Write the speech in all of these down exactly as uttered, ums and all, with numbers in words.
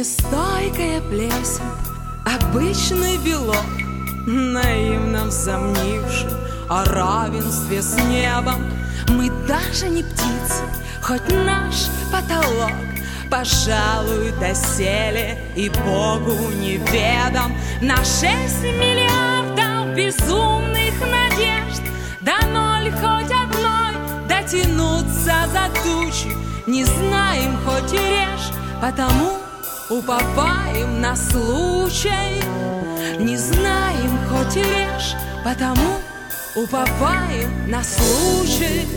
Нестойкая плесень, обычный белок, наивно взомнивший о равенстве с небом. Мы даже не птицы, хоть наш потолок, пожалуй, доселе и Богу неведом. На шесть миллиардов безумных надежд до ноль хоть одной дотянуться за тучи. Не знаем, хоть и режь, потому уповаем на случай. Не знаем, хоть и режь, потому уповаем на случай.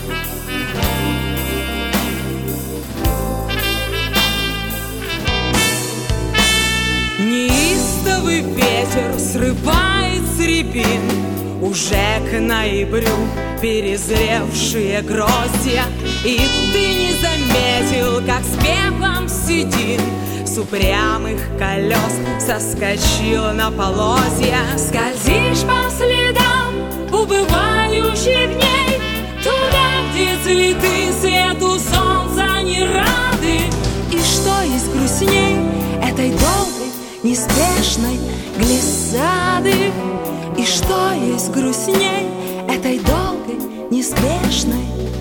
Неистовый ветер срывает с рябин уже к ноябрю перезревшие гроздья. И ты не заметил, как с пеплом седин с упрямых колес соскочил на полозья. Скользишь по следам убывающих дней, туда, где цветы свету солнца не рады. И что есть грустней этой долгой, неспешной глиссады? И что есть грустней этой долгой, неспешной?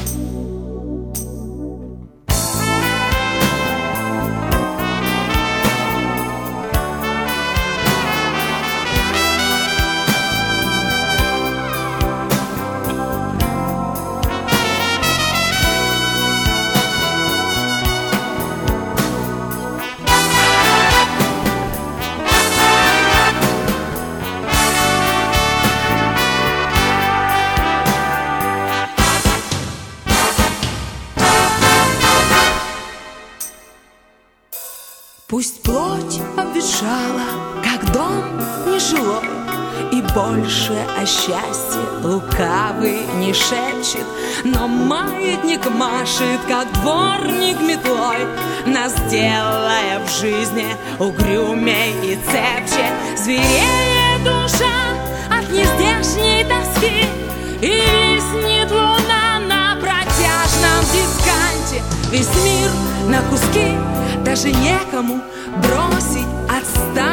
Пусть плоть обветшала, как дом нежилой, и больше о счастье лукавый не шепчет, но маятник машет, как дворник метлой, нас делая в жизни угрюмей и цепче. Звереет душа от нездешней тоски, и виснет луна на протяжном дисканте. Весь мир на куски, даже некому бросить,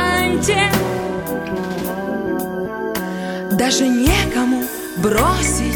отстаньте. Даже некому бросить.